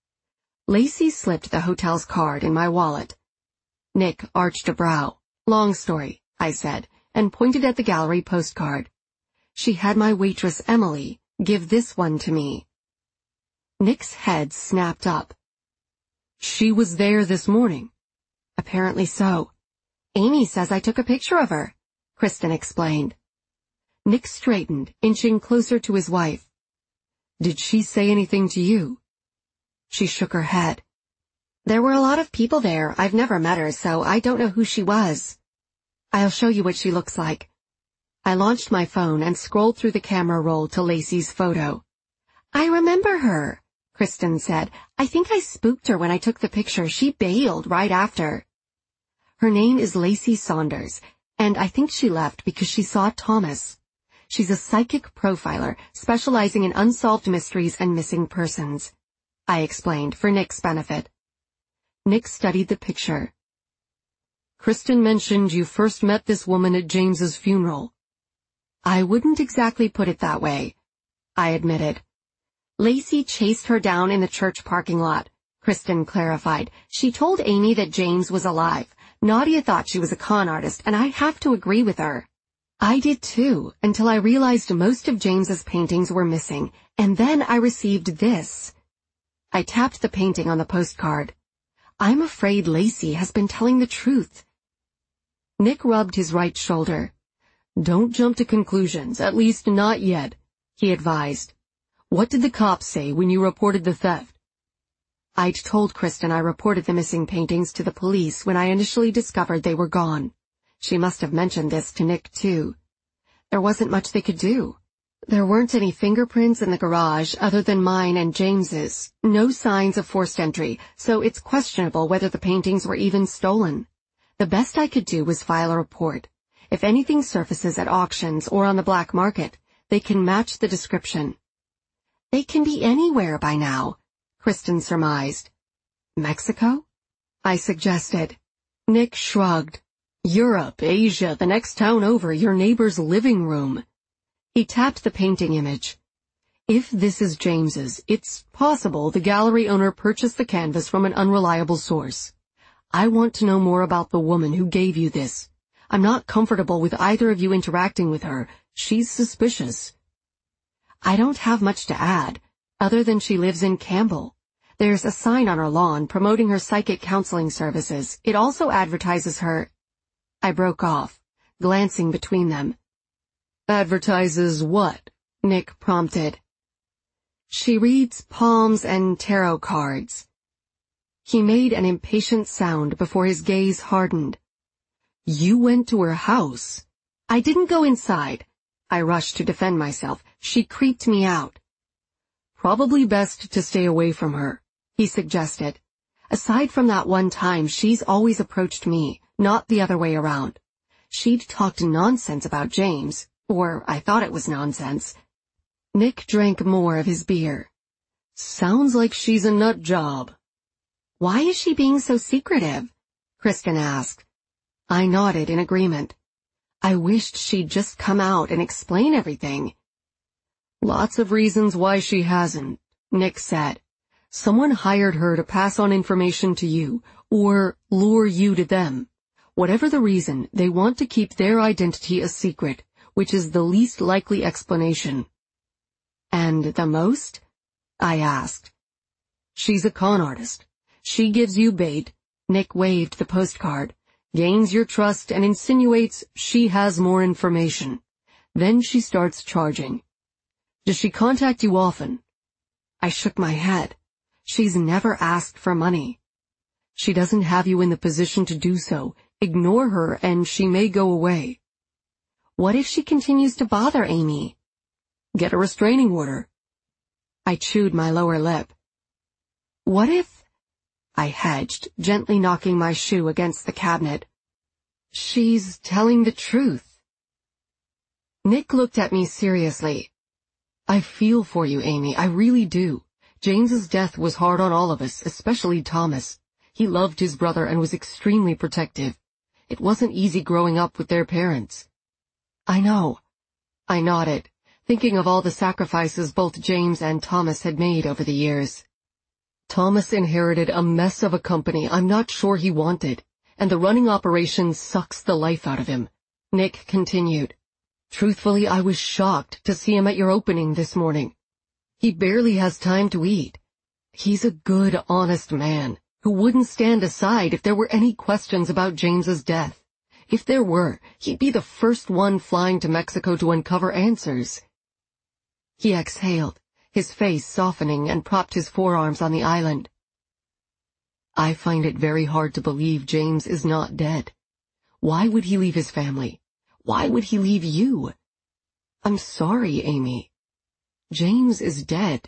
Lacey slipped the hotel's card in my wallet. Nick arched a brow. "Long story," I said, and pointed at the gallery postcard. "She had my waitress Emily give this one to me." Nick's head snapped up. "She was there this morning?" "Apparently so. Amy says I took a picture of her," Kristen explained. Nick straightened, inching closer to his wife. "Did she say anything to you?" She shook her head. "There were a lot of people there. I've never met her, so I don't know who she was. I'll show you what she looks like." I launched my phone and scrolled through the camera roll to Lacey's photo. "I remember her," Kristen said. "I think I spooked her when I took the picture. She bailed right after." "Her name is Lacey Saunders, and I think she left because she saw Thomas. She's a psychic profiler specializing in unsolved mysteries and missing persons," I explained for Nick's benefit. Nick studied the picture. "Kristen mentioned you first met this woman at James's funeral." "I wouldn't exactly put it that way," I admitted. "Lacey chased her down in the church parking lot," Kristen clarified. "She told Amy that James was alive. Nadia thought she was a con artist, and I have to agree with her. I did too, until I realized most of James's paintings were missing, and then I received this." I tapped the painting on the postcard. "I'm afraid Lacey has been telling the truth." Nick rubbed his right shoulder. "Don't jump to conclusions, at least not yet," he advised. "What did the cops say when you reported the theft?" I'd told Kristen I reported the missing paintings to the police when I initially discovered they were gone. She must have mentioned this to Nick, too. There wasn't much they could do. There weren't any fingerprints in the garage other than mine and James's, no signs of forced entry, so it's questionable whether the paintings were even stolen. The best I could do was file a report. If anything surfaces at auctions or on the black market, they can match the description. "They can be anywhere by now," Kristen surmised. "Mexico?" I suggested. Nick shrugged. "Europe, Asia, the next town over, your neighbor's living room." He tapped the painting image. "If this is James's, it's possible the gallery owner purchased the canvas from an unreliable source. I want to know more about the woman who gave you this. I'm not comfortable with either of you interacting with her. She's suspicious." "I don't have much to add, other than she lives in Campbell. There's a sign on her lawn promoting her psychic counseling services. It also advertises her—" I broke off, glancing between them. "Advertises what?" Nick prompted. "She reads palms and tarot cards." He made an impatient sound before his gaze hardened. "You went to her house?" "I didn't go inside." I rushed to defend myself. "She creeped me out." "Probably best to stay away from her," he suggested. "Aside from that one time, she's always approached me, not the other way around. She'd talked nonsense about James, or I thought it was nonsense." Nick drank more of his beer. "Sounds like she's a nut job." "Why is she being so secretive?" Kristen asked. I nodded in agreement. I wished she'd just come out and explain everything. "Lots of reasons why she hasn't," Nick said. "Someone hired her to pass on information to you, or lure you to them. Whatever the reason, they want to keep their identity a secret, which is the least likely explanation." "And the most?" I asked. "She's a con artist. She gives you bait," Nick waved the postcard, "gains your trust and insinuates she has more information. Then she starts charging. Does she contact you often?" I shook my head. "She's never asked for money." "She doesn't have you in the position to do so. Ignore her and she may go away." "What if she continues to bother Amy?" "Get a restraining order." I chewed my lower lip. "What if—" I hedged, gently knocking my shoe against the cabinet. "She's telling the truth." Nick looked at me seriously. I feel for you, Amy, I really do. James's death was hard on all of us, especially Thomas. He loved his brother and was extremely protective. It wasn't easy growing up with their parents. I know. I nodded, thinking of all the sacrifices both James and Thomas had made over the years. Thomas inherited a mess of a company I'm not sure he wanted, and the running operation sucks the life out of him. Nick continued. Truthfully, I was shocked to see him at your opening this morning. He barely has time to eat. He's a good, honest man who wouldn't stand aside if there were any questions about James's death. If there were, he'd be the first one flying to Mexico to uncover answers. He exhaled, his face softening, and propped his forearms on the island. I find it very hard to believe James is not dead. Why would he leave his family? Why would he leave you? I'm sorry, Amy. James is dead.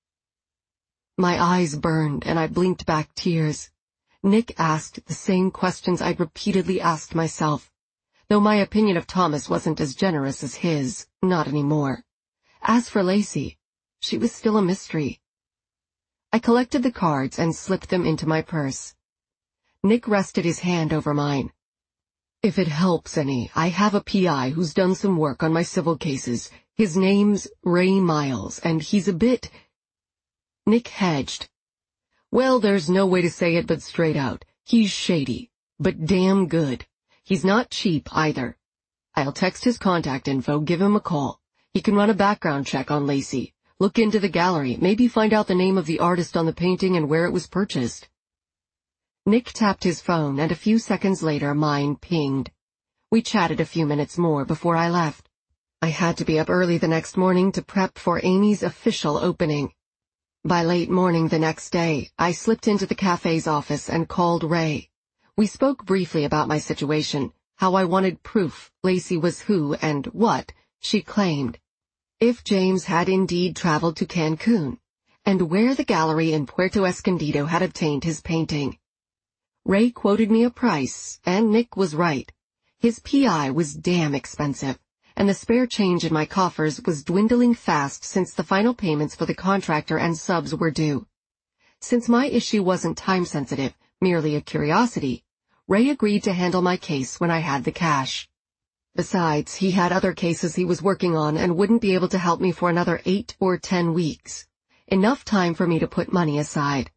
My eyes burned, and I blinked back tears. Nick asked the same questions I'd repeatedly asked myself, though my opinion of Thomas wasn't as generous as his, not anymore. As for Lacey, she was still a mystery. I collected the cards and slipped them into my purse. Nick rested his hand over mine. If it helps any, I have a P I who's done some work on my civil cases. His name's Ray Miles, and he's a bit... Nick hedged. Well, there's no way to say it but straight out. He's shady, but damn good. He's not cheap either. I'll text his contact info, give him a call. He can run a background check on Lacey, look into the gallery, maybe find out the name of the artist on the painting and where it was purchased. Nick tapped his phone, and a few seconds later mine pinged. We chatted a few minutes more before I left. I had to be up early the next morning to prep for Amy's official opening. By late morning the next day, I slipped into the cafe's office and called Ray. We spoke briefly about my situation, how I wanted proof Lacey was who and what she claimed, if James had indeed traveled to Cancun, and where the gallery in Puerto Escondido had obtained his painting. Ray quoted me a price, and Nick was right. His P I was damn expensive, and the spare change in my coffers was dwindling fast since the final payments for the contractor and subs were due. Since my issue wasn't time-sensitive, merely a curiosity, Ray agreed to handle my case when I had the cash. Besides, he had other cases he was working on and wouldn't be able to help me for another eight or ten weeks. Enough time for me to put money aside.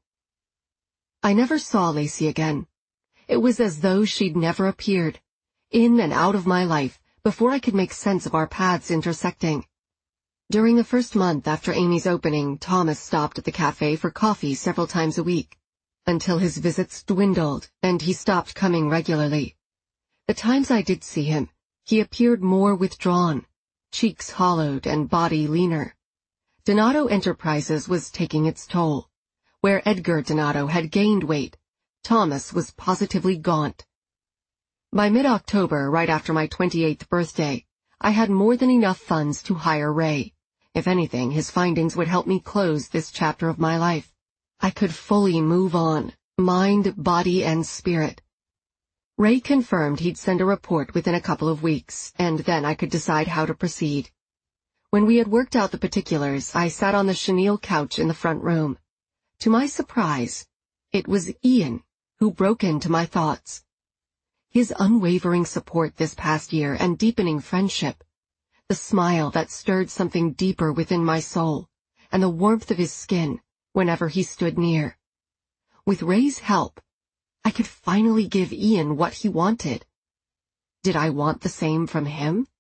I never saw Lacey again. It was as though she'd never appeared, in and out of my life, before I could make sense of our paths intersecting. During the first month after Amy's opening, Thomas stopped at the cafe for coffee several times a week, until his visits dwindled and he stopped coming regularly. The times I did see him, he appeared more withdrawn, cheeks hollowed and body leaner. Donato Enterprises was taking its toll. Where Edgar Donato had gained weight, Thomas was positively gaunt. By mid-October, right after my twenty-eighth birthday, I had more than enough funds to hire Ray. If anything, his findings would help me close this chapter of my life. I could fully move on, mind, body, and spirit. Ray confirmed he'd send a report within a couple of weeks, and then I could decide how to proceed. When we had worked out the particulars, I sat on the chenille couch in the front room. To my surprise, it was Ian who broke into my thoughts. His unwavering support this past year and deepening friendship, the smile that stirred something deeper within my soul, and the warmth of his skin whenever he stood near. With Ray's help, I could finally give Ian what he wanted. Did I want the same from him?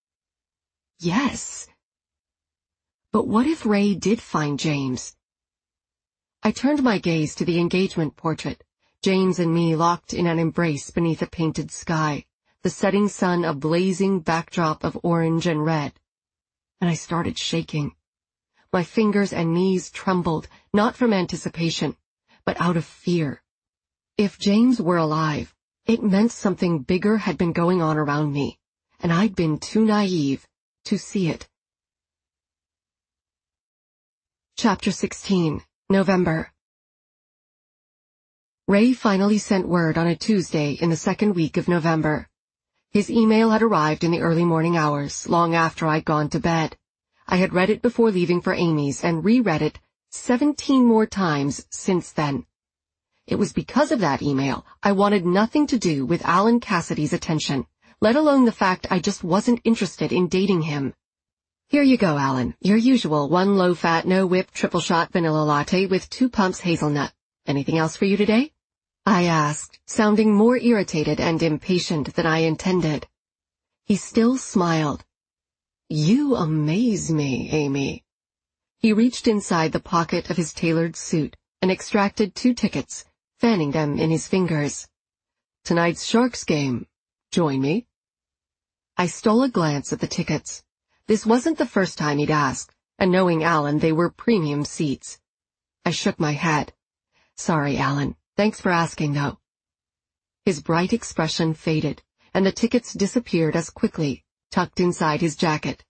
Yes. But what if Ray did find James? I turned my gaze to the engagement portrait, James and me locked in an embrace beneath a painted sky, the setting sun a blazing backdrop of orange and red. And I started shaking. My fingers and knees trembled, not from anticipation, but out of fear. If James were alive, it meant something bigger had been going on around me, and I'd been too naive to see it. Chapter sixteen. November. Ray finally sent word on a Tuesday in the second week of November. His email had arrived in the early morning hours, long after I'd gone to bed. I had read it before leaving for Amy's and reread it seventeen more times since then. It was because of that email I wanted nothing to do with Alan Cassidy's attention, let alone the fact I just wasn't interested in dating him. Here you go, Alan. Your usual one low-fat, no-whip triple-shot vanilla latte with two pumps hazelnut. Anything else for you today? I asked, sounding more irritated and impatient than I intended. He still smiled. You amaze me, Amy. He reached inside the pocket of his tailored suit and extracted two tickets, fanning them in his fingers. Tonight's Sharks game. Join me? I stole a glance at the tickets. This wasn't the first time he'd asked, and knowing Alan, they were premium seats. I shook my head. Sorry, Alan. Thanks for asking, though. His bright expression faded, and the tickets disappeared as quickly, tucked inside his jacket.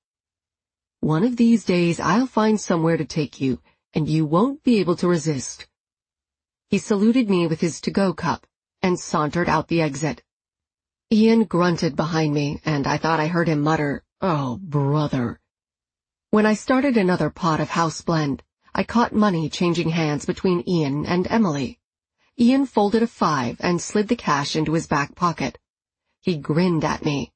One of these days I'll find somewhere to take you, and you won't be able to resist. He saluted me with his to-go cup, and sauntered out the exit. Ian grunted behind me, and I thought I heard him mutter, "Oh, brother." When I started another pot of house blend, I caught money changing hands between Ian and Emily. Ian folded a five and slid the cash into his back pocket. He grinned at me.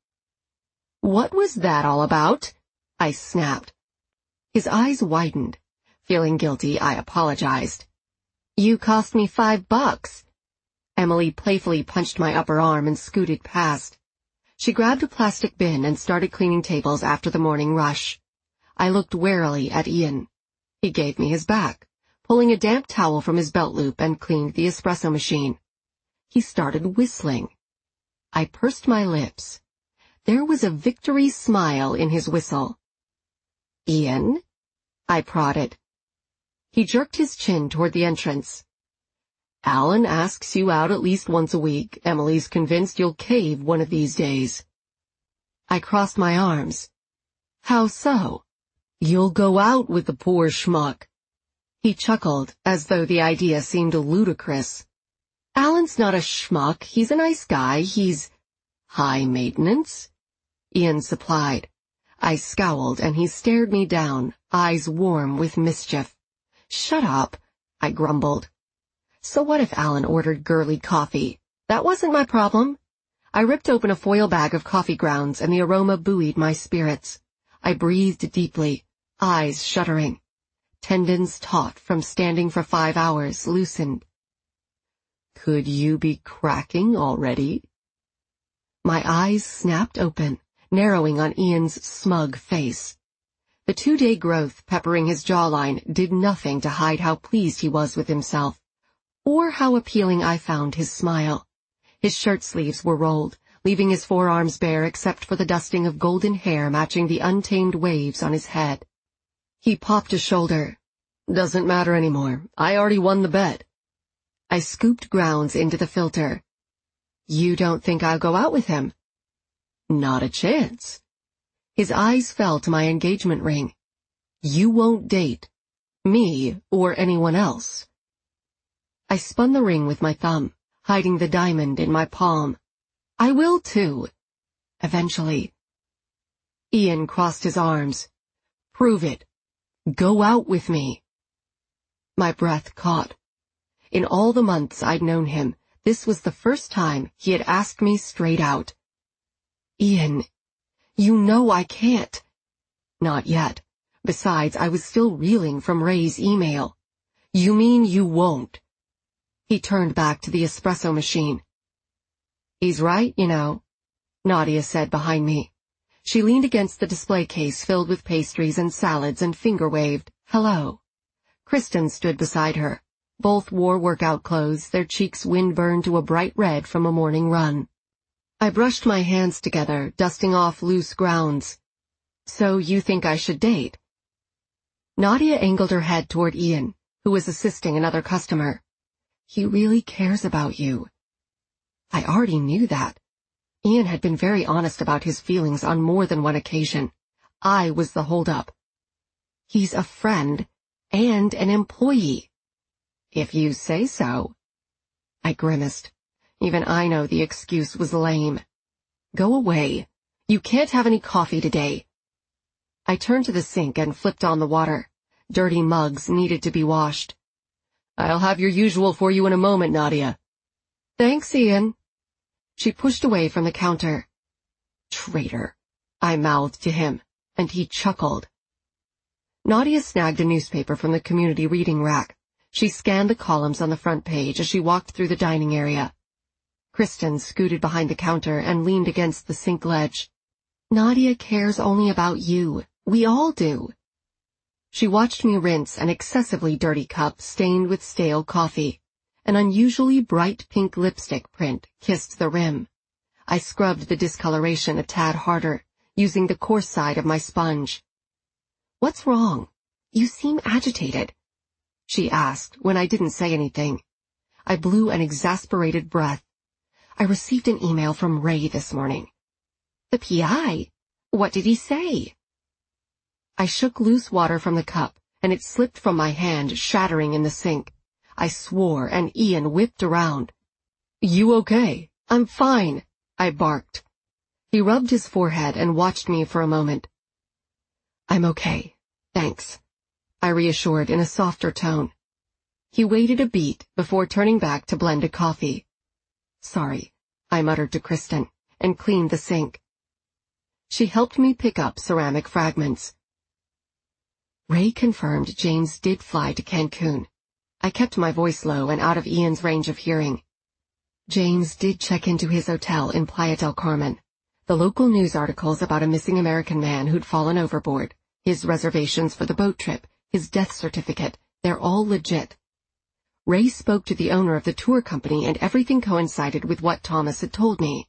What was that all about? I snapped. His eyes widened. Feeling guilty, I apologized. You cost me five bucks. Emily playfully punched my upper arm and scooted past. She grabbed a plastic bin and started cleaning tables after the morning rush. I looked warily at Ian. He gave me his back, pulling a damp towel from his belt loop and cleaned the espresso machine. He started whistling. I pursed my lips. There was a victory smile in his whistle. Ian? I prodded. He jerked his chin toward the entrance. Alan asks you out at least once a week. Emily's convinced you'll cave one of these days. I crossed my arms. How so? You'll go out with the poor schmuck. He chuckled, as though the idea seemed ludicrous. Alan's not a schmuck. He's a nice guy. He's high maintenance. Ian supplied. I scowled, and he stared me down, eyes warm with mischief. Shut up, I grumbled. So what if Alan ordered girly coffee? That wasn't my problem. I ripped open a foil bag of coffee grounds, and the aroma buoyed my spirits. I breathed deeply, eyes shuddering. Tendons taut from standing for five hours loosened. Could you be cracking already? My eyes snapped open, narrowing on Ian's smug face. The two-day growth peppering his jawline did nothing to hide how pleased he was with himself, or how appealing I found his smile. His shirt sleeves were rolled, leaving his forearms bare except for the dusting of golden hair matching the untamed waves on his head. He popped a shoulder. Doesn't matter anymore. I already won the bet. I scooped grounds into the filter. You don't think I'll go out with him? Not a chance. His eyes fell to my engagement ring. You won't date me or anyone else. I spun the ring with my thumb, hiding the diamond in my palm. I will too. Eventually. Ian crossed his arms. Prove it. Go out with me. My breath caught. In all the months I'd known him, this was the first time he had asked me straight out. Ian, you know I can't. Not yet. Besides, I was still reeling from Ray's email. You mean you won't? He turned back to the espresso machine. He's right, you know, Nadia said behind me. She leaned against the display case filled with pastries and salads and finger-waved, hello. Kristen stood beside her. Both wore workout clothes, their cheeks wind-burned to a bright red from a morning run. I brushed my hands together, dusting off loose grounds. So you think I should date? Nadia angled her head toward Ian, who was assisting another customer. He really cares about you. I already knew that. Ian had been very honest about his feelings on more than one occasion. I was the holdup. He's a friend and an employee. If you say so. I grimaced. Even I know the excuse was lame. Go away. You can't have any coffee today. I turned to the sink and flipped on the water. Dirty mugs needed to be washed. I'll have your usual for you in a moment, Nadia. Thanks, Ian. She pushed away from the counter. Traitor, I mouthed to him, and he chuckled. Nadia snagged a newspaper from the community reading rack. She scanned the columns on the front page as she walked through the dining area. Kristen scooted behind the counter and leaned against the sink ledge. Nadia cares only about you. We all do. She watched me rinse an excessively dirty cup stained with stale coffee. An unusually bright pink lipstick print kissed the rim. I scrubbed the discoloration a tad harder, using the coarse side of my sponge. What's wrong? You seem agitated, she asked when I didn't say anything. I blew an exasperated breath. I received an email from Ray this morning. The P I? What did he say? I shook loose water from the cup, and it slipped from my hand, shattering in the sink. I swore, and Ian whipped around. You okay? I'm fine, I barked. He rubbed his forehead and watched me for a moment. I'm okay, thanks, I reassured in a softer tone. He waited a beat before turning back to blend a coffee. Sorry, I muttered to Kristen, and cleaned the sink. She helped me pick up ceramic fragments. Ray confirmed James did fly to Cancun. I kept my voice low and out of Ian's range of hearing. James did check into his hotel in Playa del Carmen. The local news articles about a missing American man who'd fallen overboard, his reservations for the boat trip, his death certificate, they're all legit. Ray spoke to the owner of the tour company and everything coincided with what Thomas had told me.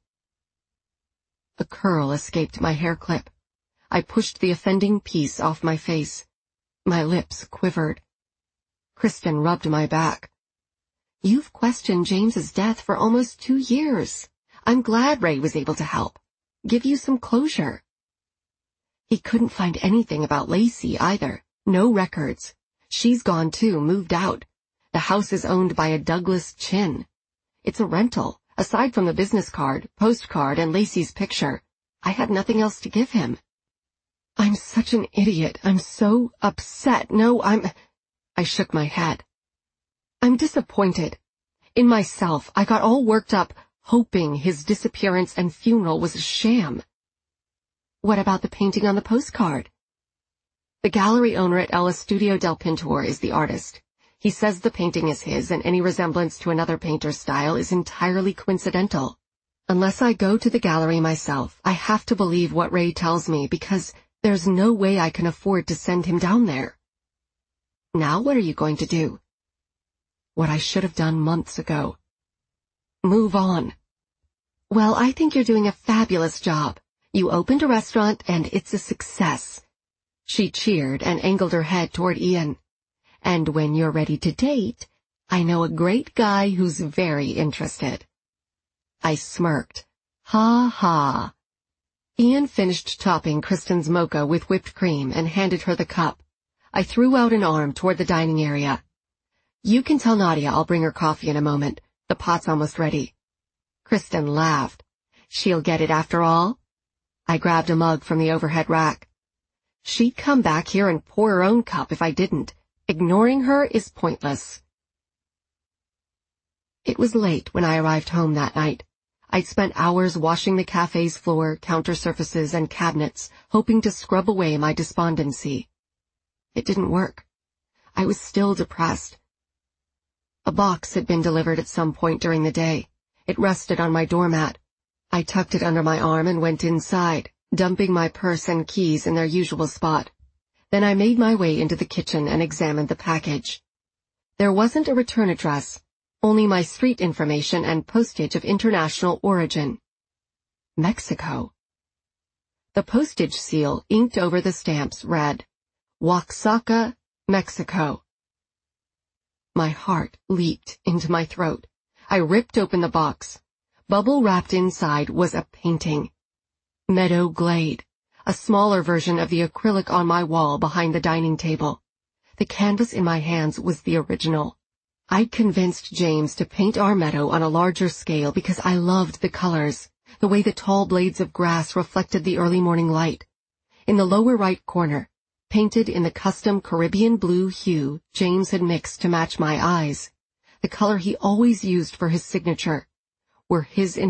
A curl escaped my hair clip. I pushed the offending piece off my face. My lips quivered. Kristen rubbed my back. You've questioned James's death for almost two years. I'm glad Ray was able to help. Give you some closure. He couldn't find anything about Lacey either. No records. She's gone too, moved out. The house is owned by a Douglas Chin. It's a rental. Aside from the business card, postcard, and Lacey's picture, I had nothing else to give him. I'm such an idiot. I'm so upset. No, I'm... I shook my head. I'm disappointed. In myself, I got all worked up, hoping his disappearance and funeral was a sham. What about the painting on the postcard? The gallery owner at El Estudio del Pintor is the artist. He says the painting is his and any resemblance to another painter's style is entirely coincidental. Unless I go to the gallery myself, I have to believe what Ray tells me because there's no way I can afford to send him down there. Now what are you going to do? What I should have done months ago. Move on. Well, I think you're doing a fabulous job. You opened a restaurant and it's a success. She cheered and angled her head toward Ian. And when you're ready to date, I know a great guy who's very interested. I smirked. Ha ha. Ian finished topping Kristen's mocha with whipped cream and handed her the cup. I threw out an arm toward the dining area. You can tell Nadia I'll bring her coffee in a moment. The pot's almost ready. Kristen laughed. She'll get it after all? I grabbed a mug from the overhead rack. She'd come back here and pour her own cup if I didn't. Ignoring her is pointless. It was late when I arrived home that night. I'd spent hours washing the cafe's floor, counter surfaces, and cabinets, hoping to scrub away my despondency. It didn't work. I was still depressed. A box had been delivered at some point during the day. It rested on my doormat. I tucked it under my arm and went inside, dumping my purse and keys in their usual spot. Then I made my way into the kitchen and examined the package. There wasn't a return address, only my street information and postage of international origin. Mexico. The postage seal inked over the stamps read, Oaxaca, Mexico. My heart leaped into my throat. I ripped open the box. Bubble wrapped inside was a painting. Meadow Glade. A smaller version of the acrylic on my wall behind the dining table. The canvas in my hands was the original. I'd convinced James to paint our meadow on a larger scale because I loved the colors. the way the tall blades of grass reflected the early morning light. In the lower right corner, painted in the custom Caribbean blue hue James had mixed to match my eyes, the color he always used for his signature, were his